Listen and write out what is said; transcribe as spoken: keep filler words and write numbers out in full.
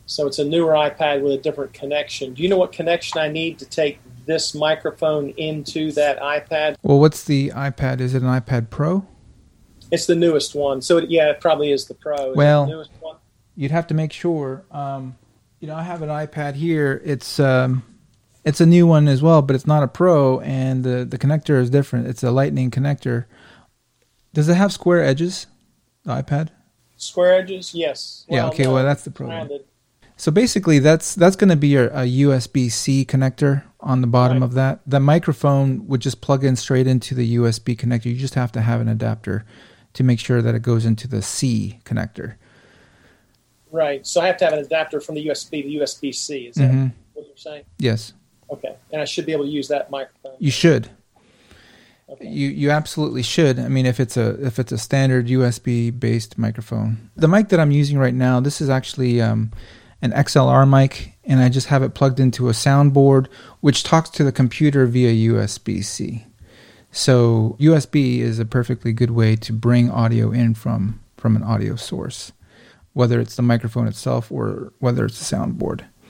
So it's a newer iPad with a different connection. Do you know what connection I need to take this microphone into that iPad? Well, what's the iPad? Is it an iPad Pro? It's the newest one. So, it, yeah, it probably is the Pro. Is well, it the newest one? You'd have to make sure. Um, you know, I have an iPad here. It's um, it's a new one as well, but it's not a Pro, and the, the connector is different. It's a Lightning connector. Does it have square edges, the iPad? Square edges, yes. Yeah, well, okay, no, well, that's the Pro. rounded. So basically, that's that's going to be your, a U S B C connector on the bottom Right. of that. The microphone would just plug in straight into the U S B connector. You just have to have an adapter to make sure that it goes into the C connector. Right. So I have to have an adapter from the U S B to U S B C. Is that Mm-hmm. what you're saying? Yes, Okay. And I should be able to use that microphone. you should. Okay. You you absolutely should. I mean, if it's a if it's a standard U S B based microphone. The mic that I'm using right now, this is actually um, an X L R mic, and I just have it plugged into a soundboard, which talks to the computer via U S B C. So U S B is a perfectly good way to bring audio in from from an audio source, whether it's the microphone itself or whether it's the soundboard.